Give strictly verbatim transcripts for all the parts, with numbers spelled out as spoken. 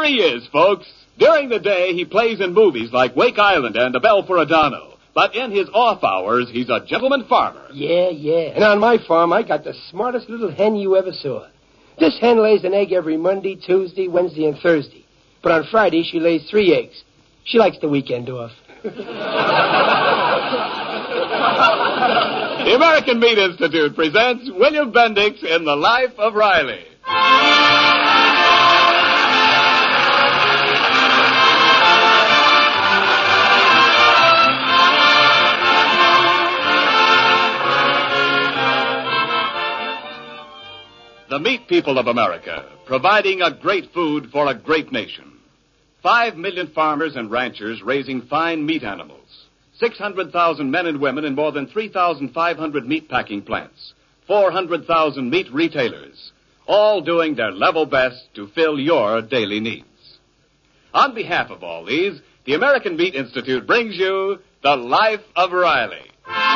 he is, folks. During the day, he plays in movies like Wake Island and A Bell for Adano. But in his off hours, he's a gentleman farmer. Yeah, yeah. And on my farm, I got the smartest little hen you ever saw. This hen lays an egg every Monday, Tuesday, Wednesday, and Thursday. But on Friday, she lays three eggs. She likes the weekend off. The American Meat Institute presents William Bendix in The Life of Riley. The meat people of America, providing a great food for a great nation. Five million farmers and ranchers raising fine meat animals. six hundred thousand men and women in more than three thousand five hundred meat packing plants. four hundred thousand meat retailers. All doing their level best to fill your daily needs. On behalf of all these, the American Meat Institute brings you The Life of Riley.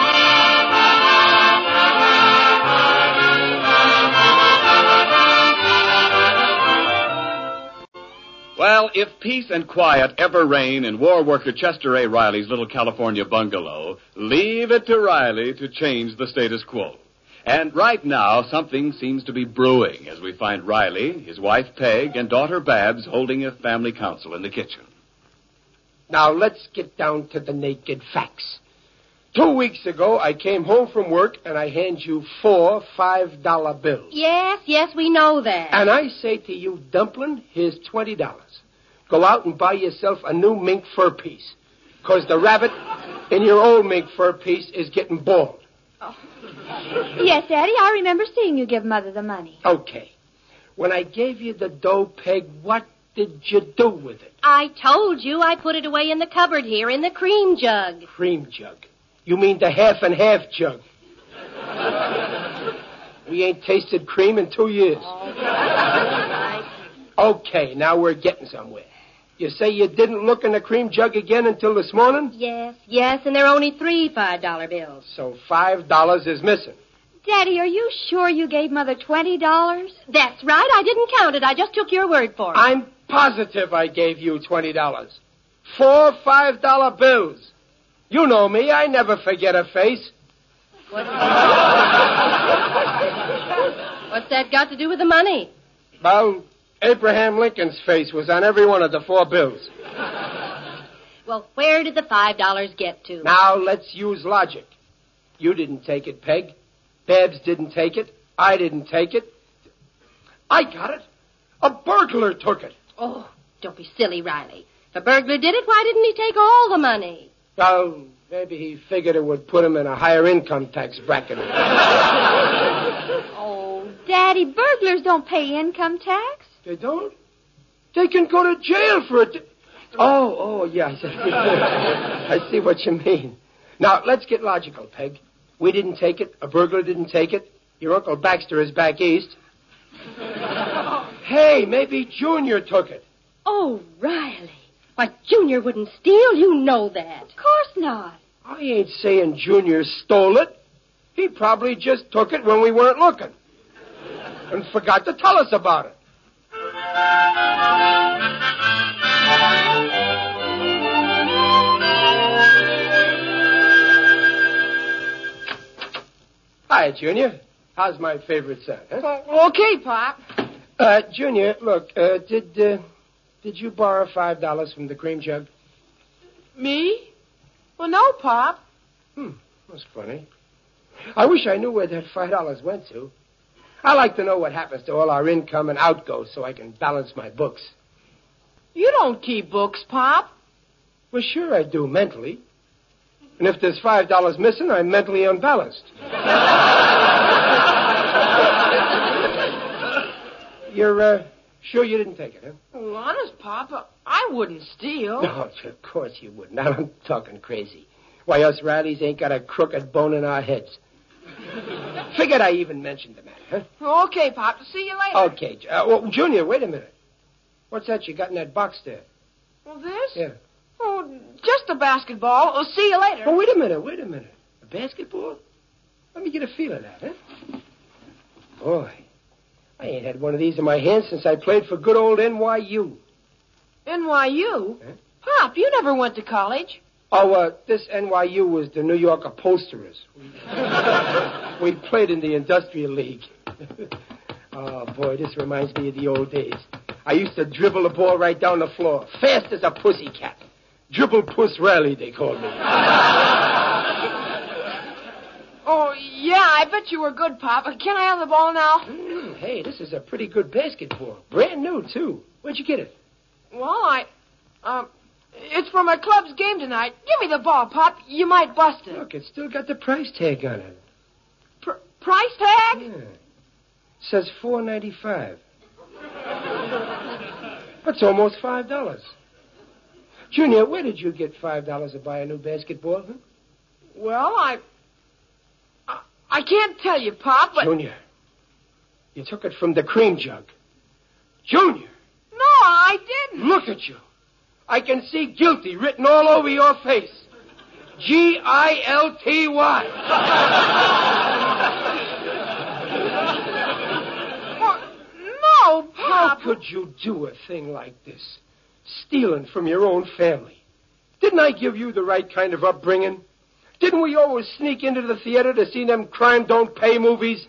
Well, if peace and quiet ever reign in war worker Chester A. Riley's little California bungalow, leave it to Riley to change the status quo. And right now, something seems to be brewing as we find Riley, his wife Peg, and daughter Babs holding a family council in the kitchen. Now, let's get down to the naked facts. Two weeks ago, I came home from work, and I hand you four five-dollar bills. Yes, yes, we know that. And I say to you, Dumplin', here's twenty dollars. Go out and buy yourself a new mink fur piece, because the rabbit in your old mink fur piece is getting bald. Oh. Yes, Daddy, I remember seeing you give Mother the money. Okay. When I gave you the dough, Peg, what did you do with it? I told you I put it away in the cupboard here in the cream jug. Cream jug? You mean the half and half jug? We ain't tasted cream in two years. All right. Okay, now we're getting somewhere. You say you didn't look in the cream jug again until this morning? Yes, yes, and there are only three five-dollar bills. So five dollars is missing. Daddy, are you sure you gave Mother twenty dollars? That's right. I didn't count it. I just took your word for it. I'm positive I gave you twenty dollars. Four five-dollar bills. You know me. I never forget a face. What? What's that got to do with the money? Well, Abraham Lincoln's face was on every one of the four bills. Well, where did the five dollars get to? Now, let's use logic. You didn't take it, Peg. Babs didn't take it. I didn't take it. I got it. A burglar took it. Oh, don't be silly, Riley. If the burglar did it, why didn't he take all the money? Well, maybe he figured it would put him in a higher income tax bracket. Oh, Daddy, burglars don't pay income tax. They don't? They can go to jail for it. Oh, oh, yeah. I see what you mean. Now, let's get logical, Peg. We didn't take it. A burglar didn't take it. Your Uncle Baxter is back east. Hey, maybe Junior took it. Oh, Riley. Why, Junior wouldn't steal. You know that. Of course not. I ain't saying Junior stole it. He probably just took it when we weren't looking. And forgot to tell us about it. Hi, Junior. How's my favorite son? Huh? Okay, Pop. Uh, Junior, look, uh, did, uh, did you borrow five dollars from the cream jug? Me? Well, no, Pop. Hmm, that's funny. I wish I knew where that five dollars went to. I like to know what happens to all our income and outgoes so I can balance my books. You don't keep books, Pop. Well, sure I do, mentally. And if there's five dollars missing, I'm mentally unbalanced. You're, uh, sure you didn't take it, huh? Well, honest, Pop, I wouldn't steal. No, of course you wouldn't. I'm talking crazy. Why, us Rileys ain't got a crooked bone in our heads. Figured I even mentioned the matter, huh? Okay, Pop. See you later. Okay. Uh, well, Junior, wait a minute. What's that you got in that box there? Well, this? Yeah. Oh, just a basketball. I'll see you later. Oh, wait a minute, wait a minute. A basketball? Let me get a feel of that, huh? Boy, I ain't had one of these in my hand since I played for good old N Y U. N Y U? Huh? Pop, you never went to college. Oh, uh, this N Y U was the New York Upholsterers. We played in the Industrial League. Oh, boy, this reminds me of the old days. I used to dribble the ball right down the floor, fast as a pussycat. Dribble Puss Rally, they called me. Oh, yeah, I bet you were good, Pop. Can I have the ball now? Mm, hey, this is a pretty good basketball. Brand new, too. Where'd you get it? Well, I... Um, it's for my club's game tonight. Give me the ball, Pop. You might bust it. Look, it's still got the price tag on it. Pr- price tag? Yeah. Says four ninety-five. That's almost five dollars. Junior, where did you get five dollars to buy a new basketball? Huh? Well, I... I... I can't tell you, Pop, but... Junior, you took it from the cream jug. Junior! No, I didn't. Look at you. I can see guilty written all over your face. G I L T Y. No, Pop. How could you do a thing like this? Stealing from your own family. Didn't I give you the right kind of upbringing? Didn't we always sneak into the theater to see them crime don't pay movies?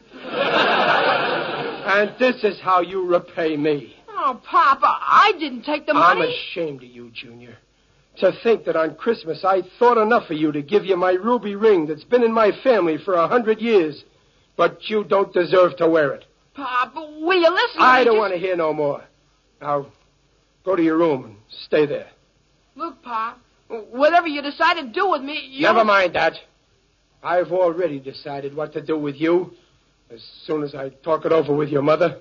And this is how you repay me. Oh, Pop, I didn't take the money. I'm ashamed of you, Junior. To think that on Christmas I thought enough of you to give you my ruby ring that's been in my family for a hundred years. But you don't deserve to wear it. Pop, will you listen to I me? don't Just... want to hear no more. Now, go to your room and stay there. Look, Pop, whatever you decide to do with me, you... Never mind that. I've already decided what to do with you as soon as I talk it over with your mother.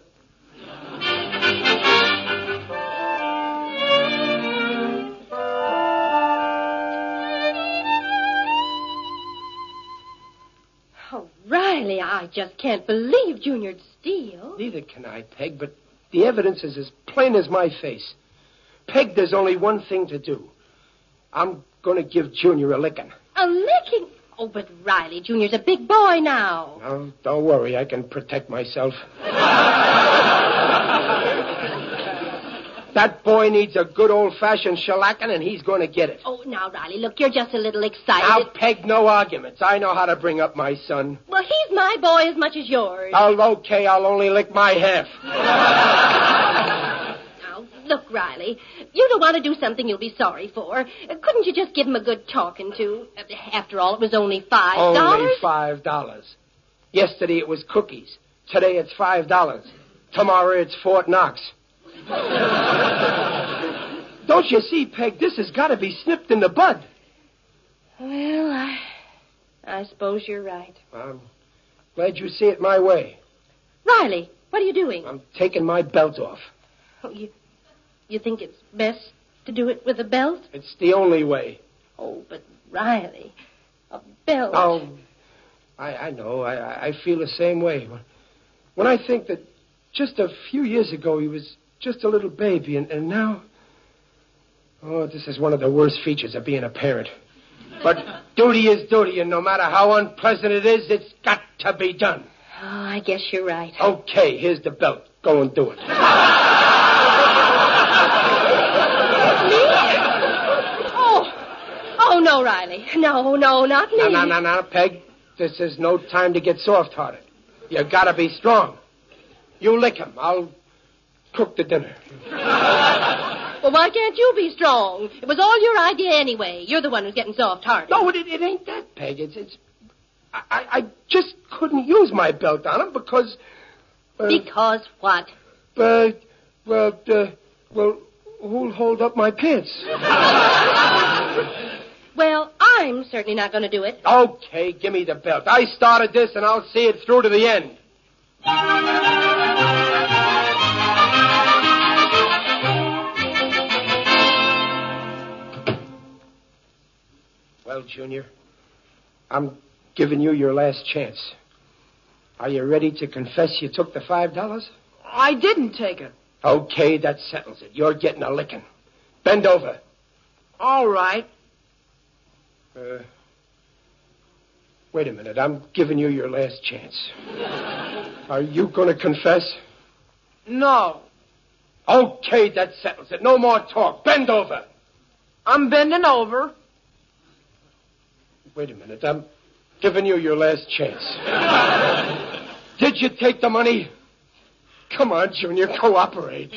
Oh, Riley, I just can't believe Junior'd steal. Neither can I, Peg, but the evidence is as plain as my face. Peg, there's only one thing to do. I'm going to give Junior a licking. A licking? Oh, but Riley, Junior's a big boy now. No, don't worry. I can protect myself. That boy needs a good old-fashioned shellacking, and he's going to get it. Oh, now, Riley, look, you're just a little excited. Now, Peg, no arguments. I know how to bring up my son. Well, he's my boy as much as yours. Oh, okay, I'll only lick my half. Now, look, Riley, you don't want to do something you'll be sorry for. Couldn't you just give him a good talking to? After all, it was only five dollars. Only five dollars. Yesterday it was cookies. Today it's five dollars. Tomorrow it's Fort Knox. Don't you see, Peg, this has got to be snipped in the bud. Well, I, I suppose you're right. I'm glad you see it my way. Riley, what are you doing? I'm taking my belt off. Oh, you, you think it's best to do it with a belt? It's the only way. Oh, but Riley, a belt. Oh, I, I know. I, I feel the same way. When I think that just a few years ago he was just a little baby, and, and now... Oh, this is one of the worst features of being a parent. But duty is duty, and no matter how unpleasant it is, it's got to be done. Oh, I guess you're right. Okay, here's the belt. Go and do it. Oh, oh, no, Riley. No, no, not me. No, no, no, no, Peg. This is no time to get soft-hearted. You gotta be strong. You lick him. I'll cook the dinner. Well, why can't you be strong? It was all your idea anyway. You're the one who's getting soft-hearted. No, it, it ain't that, Peg. It's, it's, I, I just couldn't use my belt on him because... Uh, Because what? Uh, well, uh, well, who'll hold up my pants? Well, I'm certainly not going to do it. Okay, give me the belt. I started this, and I'll see it through to the end. Well, Junior, I'm giving you your last chance. Are you ready to confess you took the five dollars? I didn't take it. Okay, that settles it. You're getting a licking. Bend over. All right. Uh, wait a minute. I'm giving you your last chance. Are you going to confess? No. Okay, that settles it. No more talk. Bend over. I'm bending over. Wait a minute. I'm giving you your last chance. Did you take the money? Come on, Junior, cooperate.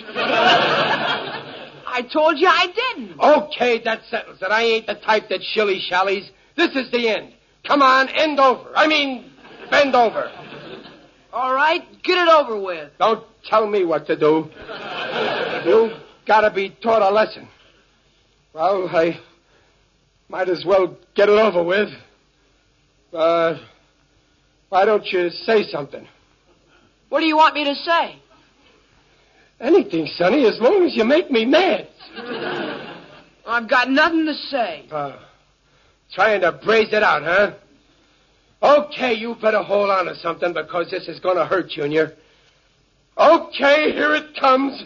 I told you I didn't. Okay, that settles it. I ain't the type that shilly-shallies. This is the end. Come on, end over. I mean, bend over. All right, get it over with. Don't tell me what to do. You gotta be taught a lesson. Well, I might as well get it over with. Uh, why don't you say something? What do you want me to say? Anything, Sonny, as long as you make me mad. I've got nothing to say. Uh, trying to braze it out, huh? Okay, you better hold on to something because this is going to hurt, Junior. Okay, here it comes.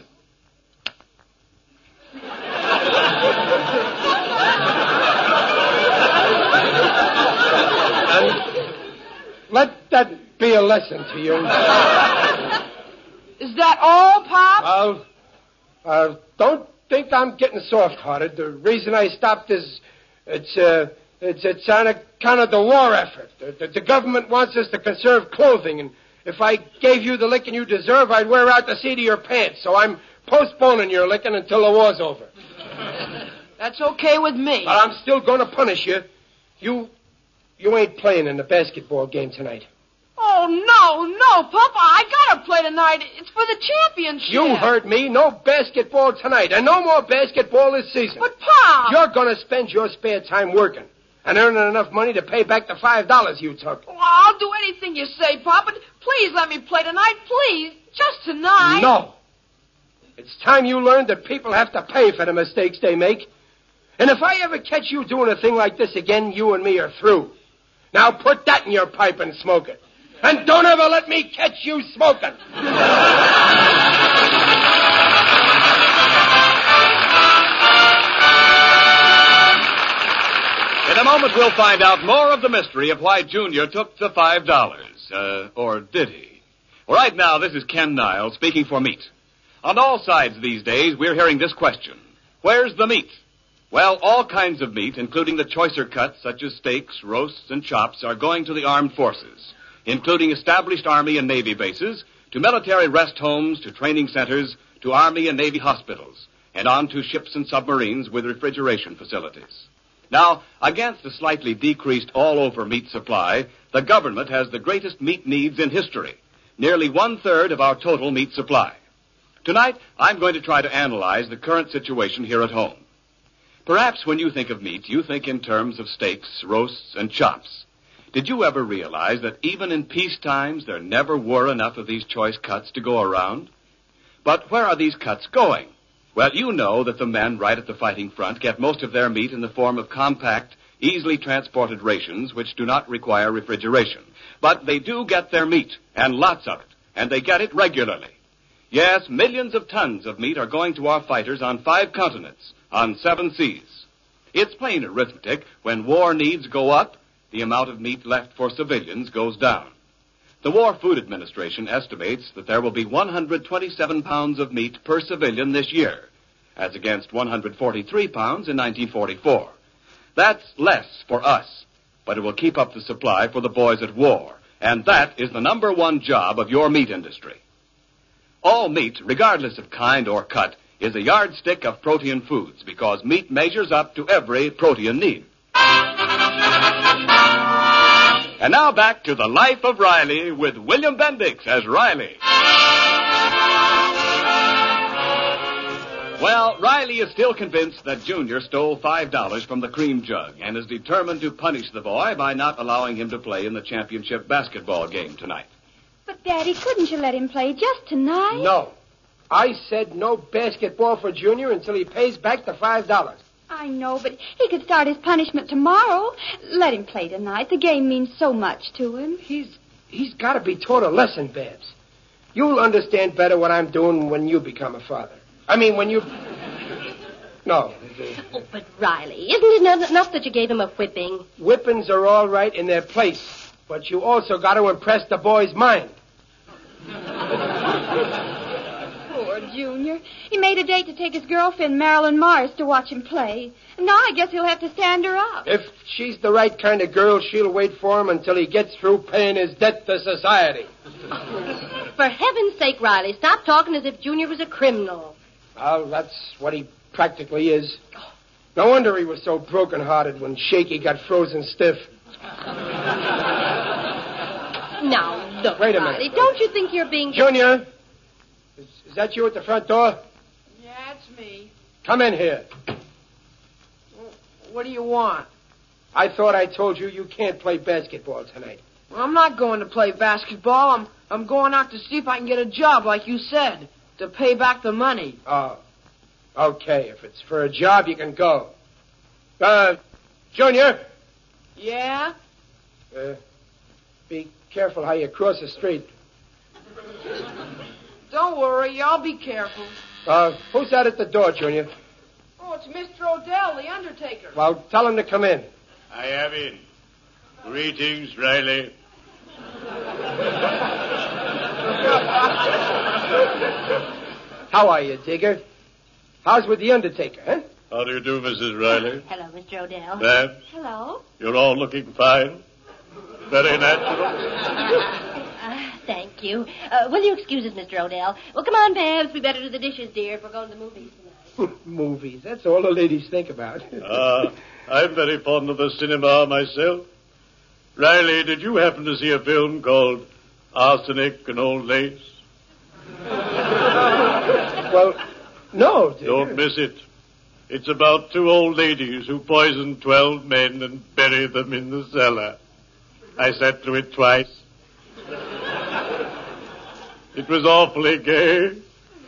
And let that be a lesson to you. Is that all, Pop? Well, uh, don't think I'm getting soft-hearted. The reason I stopped is it's uh, it's it's on account of the war effort. The, the, the government wants us to conserve clothing, and if I gave you the licking you deserve, I'd wear out the seat of your pants. So I'm postponing your licking until the war's over. That's okay with me. But I'm still going to punish you. You, you ain't playing in the basketball game tonight. Oh, no, no, Papa. I gotta play tonight. It's for the championship. You heard me. No basketball tonight. And no more basketball this season. But, Pop... You're going to spend your spare time working and earning enough money to pay back the five dollars you took. Well, I'll do anything you say, Pop, but please let me play tonight. Please. Just tonight. No. It's time you learned that people have to pay for the mistakes they make. And if I ever catch you doing a thing like this again, you and me are through. Now put that in your pipe and smoke it. And don't ever let me catch you smoking. In a moment, we'll find out more of the mystery of why Junior took the five dollars. Uh, or did he? Well, right now, this is Ken Niles speaking for meat. On all sides these days, we're hearing this question. Where's the meat? Well, all kinds of meat, including the choicer cuts, such as steaks, roasts, and chops, are going to the armed forces, including established Army and Navy bases, to military rest homes, to training centers, to Army and Navy hospitals, and on to ships and submarines with refrigeration facilities. Now, against a slightly decreased all-over meat supply, the government has the greatest meat needs in history, nearly one-third of our total meat supply. Tonight, I'm going to try to analyze the current situation here at home. Perhaps when you think of meat, you think in terms of steaks, roasts, and chops. Did you ever realize that even in peace times, there never were enough of these choice cuts to go around? But where are these cuts going? Well, you know that the men right at the fighting front get most of their meat in the form of compact, easily transported rations which do not require refrigeration. But they do get their meat, and lots of it, and they get it regularly. Yes, millions of tons of meat are going to our fighters on five continents, on seven seas. It's plain arithmetic. When war needs go up, the amount of meat left for civilians goes down. The War Food Administration estimates that there will be one hundred twenty-seven pounds of meat per civilian this year, as against one hundred forty-three pounds in nineteen forty-four. That's less for us, but it will keep up the supply for the boys at war, and that is the number one job of your meat industry. All meat, regardless of kind or cut, is a yardstick of protein foods because meat measures up to every protein need. And now back to the life of Riley with William Bendix as Riley. Well, Riley is still convinced that Junior stole five dollars from the cream jug and is determined to punish the boy by not allowing him to play in the championship basketball game tonight. But, Daddy, couldn't you let him play just tonight? No. I said no basketball for Junior until he pays back the five dollars. I know, but he could start his punishment tomorrow. Let him play tonight. The game means so much to him. He's he's got to be taught a lesson, Babs. You'll understand better what I'm doing when you become a father. I mean, when you... No. Oh, but Riley, isn't it enough that you gave him a whipping? Whippings are all right in their place, but you also got to impress the boy's mind. Poor Poor Junior. He made a date to take his girlfriend, Marilyn Morris, to watch him play. And now I guess he'll have to stand her up. If she's the right kind of girl, she'll wait for him until he gets through paying his debt to society. For heaven's sake, Riley, stop talking as if Junior was a criminal. Well, that's what he practically is. No wonder he was so broken-hearted when Shaky got frozen stiff. Now, look, Wait a Riley, minute. don't you think you're being... Junior, is, is that you at the front door? Yeah, it's me. Come in here. What do you want? I thought I told you you can't play basketball tonight. Well, I'm not going to play basketball. I'm I'm going out to see if I can get a job, like you said, to pay back the money. Oh, okay. If it's for a job, you can go. Uh, Junior. Yeah? Uh, be careful how you cross the street. Don't worry, I'll be careful. Uh, who's that at the door, Junior? Oh, it's Mister Odell, the undertaker. Well, tell him to come in. I am in. Greetings, Riley. How are you, Digger? How's with the undertaker, huh? How do you do, Missus Riley? Hello, Mister Odell. Babs, Hello. you're all looking fine. Very natural. Uh, thank you. Uh, will you excuse us, Mister Odell? Well, come on, Babs. We better do the dishes, dear, if we're going to the movies tonight. Movies. That's all the ladies think about. Ah, I'm very fond of the cinema myself. Riley, did you happen to see a film called Arsenic and Old Lace? Well, no, Digger. Don't miss it. It's about two old ladies who poisoned twelve men and buried them in the cellar. I sat through it twice. It was awfully gay.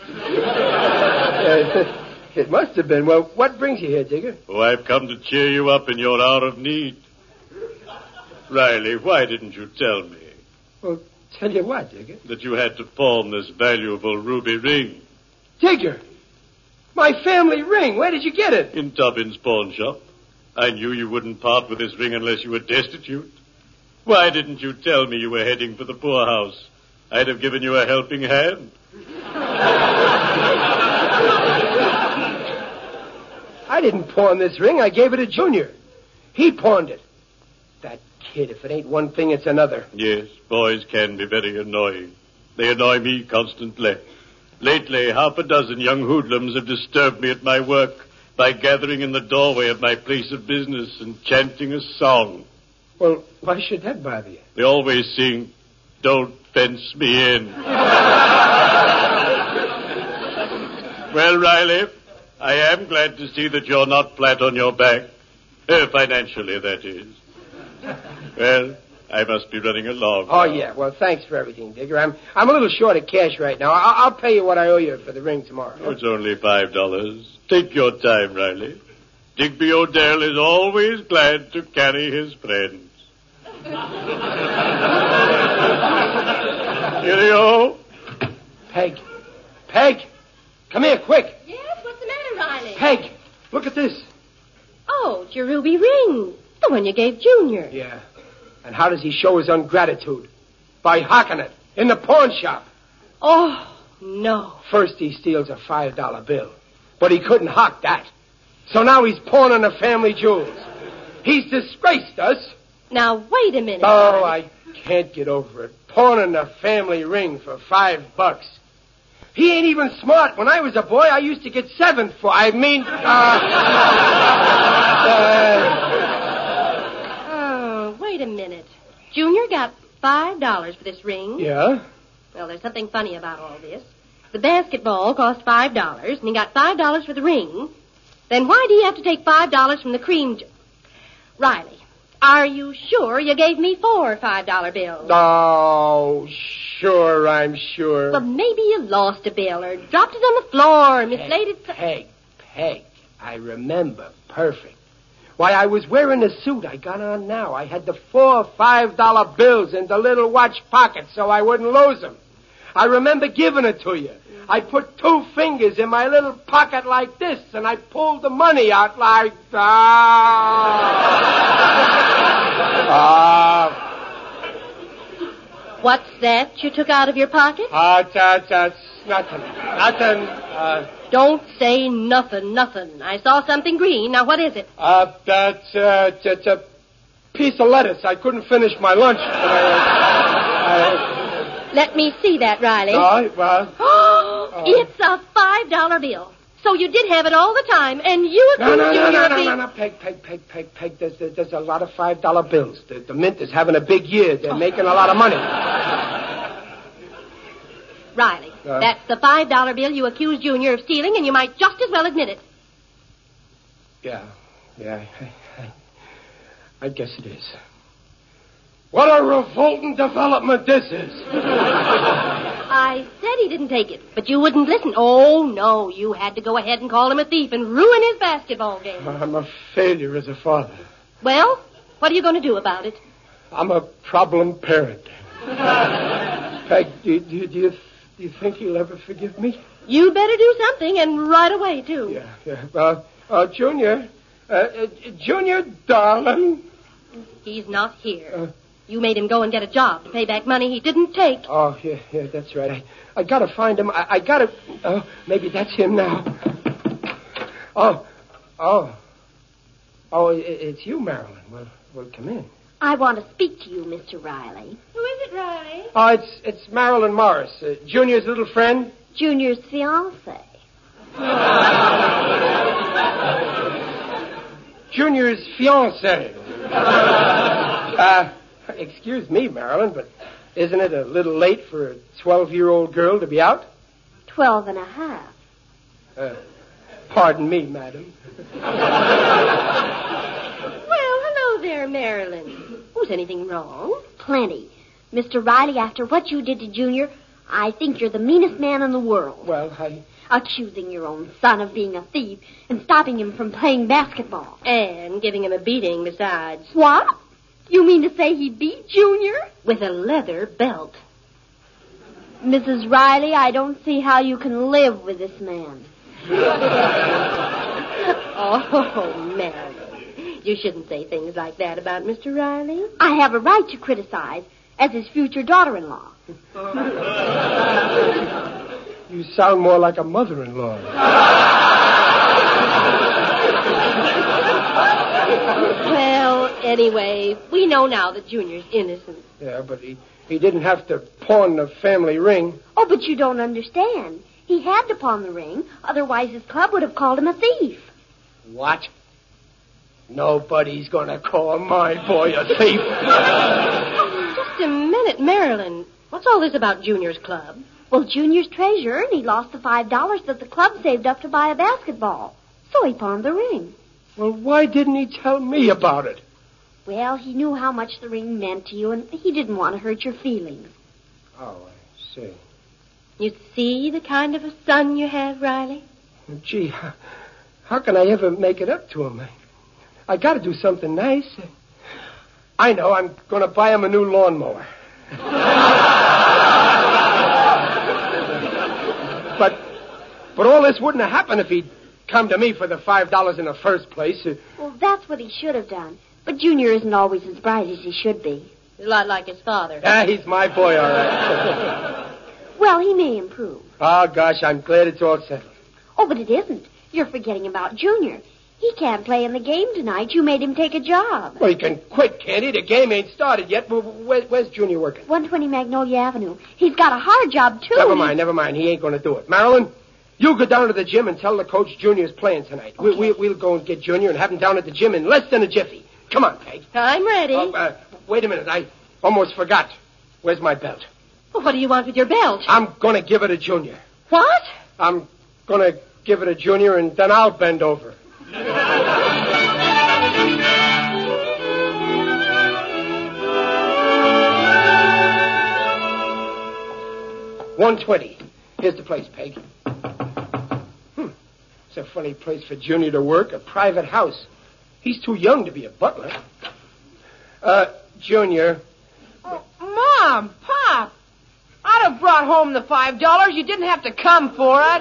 Uh, it must have been. Well, what brings you here, Digger? Oh, I've come to cheer you up in your hour of need. Riley, why didn't you tell me Well, tell you what, Digger. that you had to pawn this valuable ruby ring? Digger! My family ring. Where did you get it? In Tubbins' pawn shop. I knew you wouldn't part with this ring unless you were destitute. Why didn't you tell me you were heading for the poorhouse? I'd have given you a helping hand. I didn't pawn this ring. I gave it to Junior. He pawned it. That kid, if it ain't one thing, it's another. Yes, boys can be very annoying. They annoy me constantly. Lately, half a dozen young hoodlums have disturbed me at my work by gathering in the doorway of my place of business and chanting a song. Well, why should that bother you? They always sing, "Don't fence me in." Well, Riley, I am glad to see that you're not flat on your back. Uh, financially, that is. Well, I must be running along. Oh, now. yeah. Well, thanks for everything, Digger. I'm I'm a little short of cash right now. I'll, I'll pay you what I owe you for the ring tomorrow. Oh, it's only five dollars. Take your time, Riley. Digby Odell is always glad to carry his friends. Cheerio. Peg. Peg. Come here, quick. Yes, what's the matter, Riley? Peg, look at this. Oh, it's your ruby ring. The one you gave Junior. Yeah. And how does he show his ungratitude? By hocking it in the pawn shop. Oh, no. First he steals a five dollar bill. But he couldn't hock that. So now he's pawning the family jewels. He's disgraced us. Now, wait a minute. Oh, Riley. I can't get over it. Pawning the family ring for five bucks. He ain't even smart. When I was a boy, I used to get seven for... I mean... Uh, uh, Oh, wait a minute. Junior got five dollars for this ring. yeah? Well, there's something funny about all this. The basketball cost five dollars, and he got five dollars for the ring. Then why do you have to take five dollars from the cream... J- Riley, are you sure you gave me four five-dollar bills? Oh, sure, I'm sure. Well, maybe you lost a bill or dropped it on the floor or mislaid it... Peg, Peg, I remember perfect. Why, I was wearing the suit I got on now. I had the four five-dollar bills in the little watch pocket so I wouldn't lose them. I remember giving it to you. I put two fingers in my little pocket like this, and I pulled the money out like... Ah. Ah. What's that you took out of your pocket? Ah, uh, that's, that's nothing. Nothing. Uh, Don't say nothing, nothing. I saw something green. Now, what is it? Uh, that's, uh, it's a piece of lettuce. I couldn't finish my lunch. But I, uh, Let me see that, Riley. No, well... Oh, it's a five dollar bill. So you did have it all the time, and you No, accused no, no, Junior no, of no, being... no, no, Peg, Peg, Peg, Peg, Peg. There's, there's a lot of five dollar bills. The, the Mint is having a big year. They're making a lot of money. Riley, Uh? that's the five dollar bill you accused Junior of stealing, and you might just as well admit it. Yeah, yeah, I, I, I guess it is. What a revolting development this is. I said he didn't take it, but you wouldn't listen. Oh, no, you had to go ahead and call him a thief and ruin his basketball game. I'm a failure as a father. Well, what are you going to do about it? I'm a problem parent. Peg, do, do, do, you, do you think he'll ever forgive me? You better do something, and right away, too. Yeah, yeah. Uh, uh, Junior, uh, uh, Junior, darling. He's not here. Uh, You made him go and get a job to pay back money he didn't take. Oh, yeah, yeah, that's right. I, I gotta find him. I, I gotta... Oh, maybe that's him now. Oh, oh. Oh, it, it's you, Marilyn. Well, well, come in. I want to speak to you, Mister Riley. Who is it, Riley? Oh, it's it's Marilyn Morris, uh, Junior's little friend. Junior's fiancé. Junior's fiancé. Uh... Excuse me, Marilyn, but isn't it a little late for a twelve-year-old girl to be out? Twelve and a half. Uh, pardon me, madam. Well, hello there, Marilyn. Was anything wrong? Plenty. Mister Riley, after what you did to Junior, I think you're the meanest man in the world. Well, I... Accusing your own son of being a thief and stopping him from playing basketball. And giving him a beating besides. What? You mean to say he beat Junior? With a leather belt. Missus Riley, I don't see how you can live with this man. Oh, Marilyn. You shouldn't say things like that about Mister Riley. I have a right to criticize as his future daughter-in-law. You sound more like a mother-in-law. Well, anyway, we know now that Junior's innocent. Yeah, but he, he didn't have to pawn the family ring. Oh, but you don't understand. He had to pawn the ring, otherwise his club would have called him a thief. What? Nobody's going to call my boy a thief. Just a minute, Marilyn. What's all this about Junior's club? Well, Junior's treasurer, and he lost the five dollars that the club saved up to buy a basketball. So he pawned the ring. Well, why didn't he tell me about it? Well, he knew how much the ring meant to you, and he didn't want to hurt your feelings. Oh, I see. You see the kind of a son you have, Riley? Gee, how, how can I ever make it up to him? I, I got to do something nice. I know. I'm going to buy him a new lawnmower. but, but all this wouldn't have happened if he'd come to me for the five dollars in the first place. Well, that's what he should have done. But Junior isn't always as bright as he should be. A lot like his father. Ah, he's my boy, all right. Well, he may improve. Oh, gosh, I'm glad it's all settled. Oh, but it isn't. You're forgetting about Junior. He can't play in the game tonight. You made him take a job. Well, he can quit, can't he? The game ain't started yet. Where, where's Junior working? one twenty Magnolia Avenue. He's got a hard job, too. Never mind, never mind. He ain't going to do it. Marilyn, you go down to the gym and tell the coach Junior's playing tonight. Okay. We, we, we'll go and get Junior and have him down at the gym in less than a jiffy. Come on, Peg. I'm ready. Oh, uh, wait a minute. I almost forgot. Where's my belt? Well, what do you want with your belt? I'm going to give it to Junior. What? I'm going to give it to Junior, and then I'll bend over. one twenty. Here's the place, Peg. Hmm. It's a funny place for Junior to work, a private house. He's too young to be a butler. Uh, Junior. Oh, Mom, Pop, I'd have brought home the five dollars. You didn't have to come for it.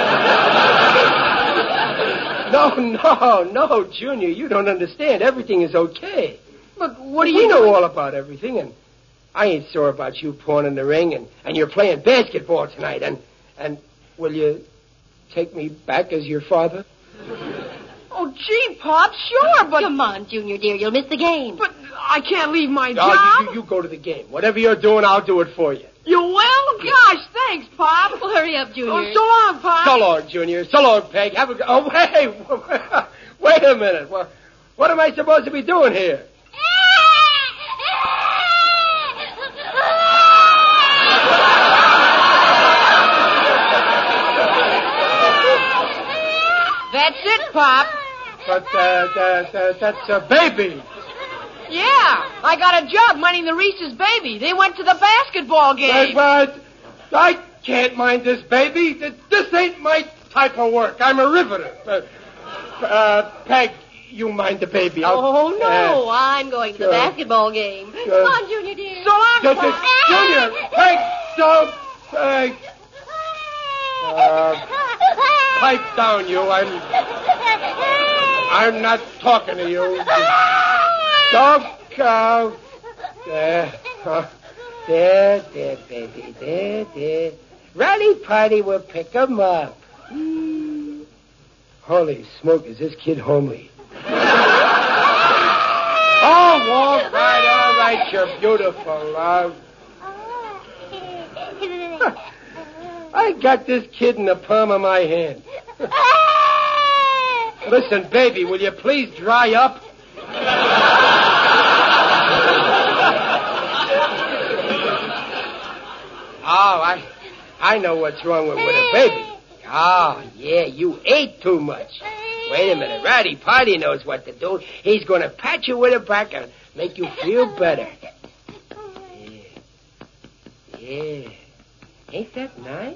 No, no, no, Junior. You don't understand. Everything is okay. But what do you We know doing? all about everything, and I ain't sore about you pawning the ring, and, and you're playing basketball tonight. And, and will you take me back as your father? Oh, gee, Pop, sure, but... Come on, Junior, dear. You'll miss the game. But I can't leave my Oh, job. you, you, you go to the game. Whatever you're doing, I'll do it for you. You will? Gosh, thanks, Pop. Well, hurry up, Junior. Oh, so long, Pop. So long, Junior. So long, Peg. Have a go. Oh, wait. Wait a minute. What, what am I supposed to be doing here? That's it, Pop. But uh, that, that, that's a baby. Yeah, I got a job minding the Reese's baby. They went to the basketball game. But, but I can't mind this baby. This ain't my type of work. I'm a riveter. Uh, uh, Peg, you mind the baby. I'll, Oh, no. uh, I'm going to the uh, basketball game. uh, Come on, Junior, dear. So long, Ju- Pop. Ju- Junior, Peg, don't. Peg. Uh, pipe down, you. I'm. I'm not talking to you. Don't go. There. Uh, there, there, baby. There, there. Rally party will pick 'em up. Mm. Holy smoke, is this kid homely? Oh, all right, all right, you're beautiful, love. I got this kid in the palm of my hand. Listen, baby, will you please dry up? Oh, I I know what's wrong with, with a baby. Oh, yeah, you ate too much. Wait a minute. Ratty Potty knows what to do. He's going to pat you with a back and make you feel better. Yeah. Yeah. Ain't that nice?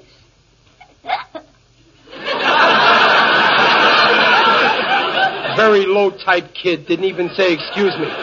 Very low-type kid. Didn't even say excuse me.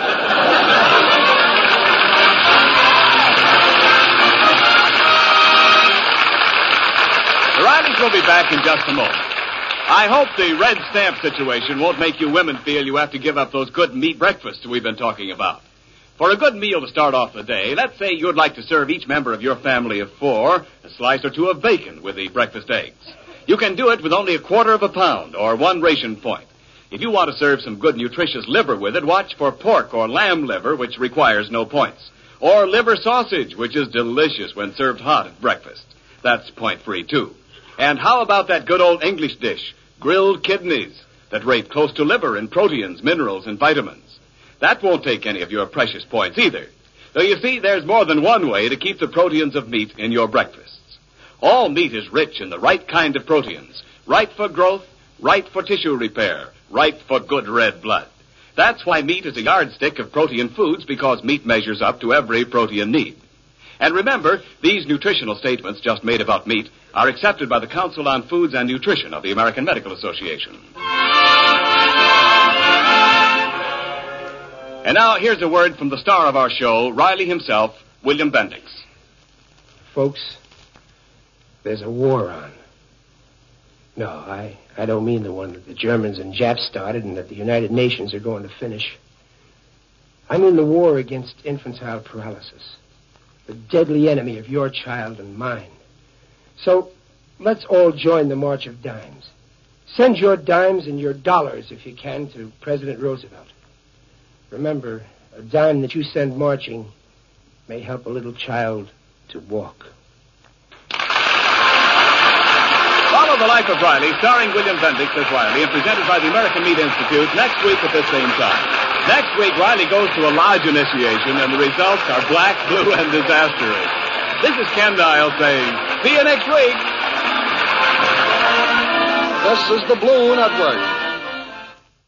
The Rileys will be back in just a moment. I hope the red stamp situation won't make you women feel you have to give up those good meat breakfasts we've been talking about. For a good meal to start off the day, let's say you'd like to serve each member of your family of four a slice or two of bacon with the breakfast eggs. You can do it with only a quarter of a pound or one ration point. If you want to serve some good nutritious liver with it, watch for pork or lamb liver, which requires no points. Or liver sausage, which is delicious when served hot at breakfast. That's point-free, too. And how about that good old English dish, grilled kidneys, that rate close to liver in proteins, minerals, and vitamins? That won't take any of your precious points either. Though you see, there's more than one way to keep the proteins of meat in your breakfasts. All meat is rich in the right kind of proteins, right for growth, right for tissue repair, right for good red blood. That's why meat is a yardstick of protein foods, because meat measures up to every protein need. And remember, these nutritional statements just made about meat are accepted by the Council on Foods and Nutrition of the American Medical Association. And now, here's a word from the star of our show, Riley himself, William Bendix. Folks, there's a war on. No, I, I don't mean the one that the Germans and Japs started and that the United Nations are going to finish. I mean the war against infantile paralysis, the deadly enemy of your child and mine. So let's all join the March of Dimes. Send your dimes and your dollars, if you can, to President Roosevelt. Remember, a dime that you send marching may help a little child to walk. Follow The Life of Riley, starring William Bendix as Riley, and presented by the American Meat Institute next week at this same time. Next week, Riley goes to a lodge initiation, and the results are black, blue, and disastrous. This is Ken Dial saying, see you next week. This is the Blue Network.